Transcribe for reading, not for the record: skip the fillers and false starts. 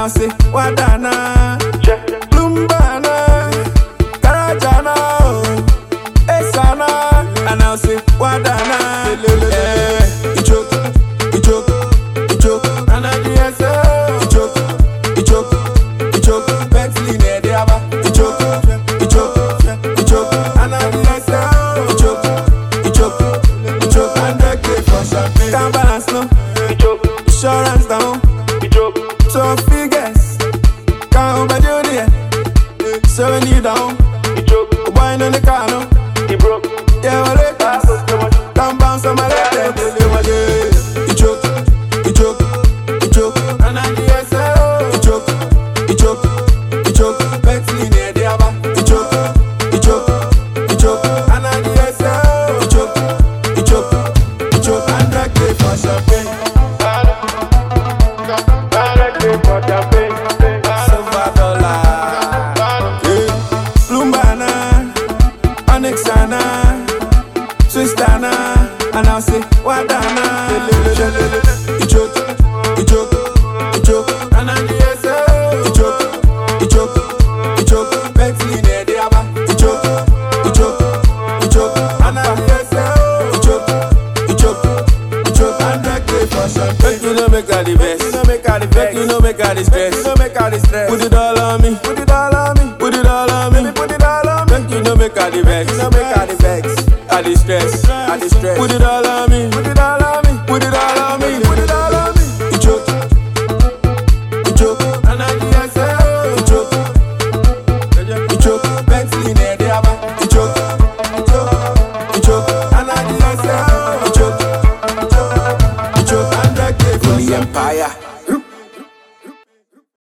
I say, Wadana, Plumbana, Karajana, Esana, and I say, Wadana, you choke, and I you choke, Bentley, Nediaba, you choke, and I you choke, and the cake for champagne. Can't balance, no, insurance down, so figures, can't buy you there, so when you down, wine on the car, no, yeah, well, it can't bounce on my leg, you choke, and I you choke, Bentley, Nediaba, you choke, and I you choke, and the cake for champagne. Onyxana, Twistana, and I'll say, Wadana, you choke, and I you choke, Bentley, Nediaba, you choke, and I you choke, and the cake for champagne. You know make all the best, you know make all the stress, put it all on me, put it all on me, you know make all the vex, all the stress, put it all on me, you choke, and I you choke, Bentley, Nediaba, you choke, and I you choke, and the cake for the empire.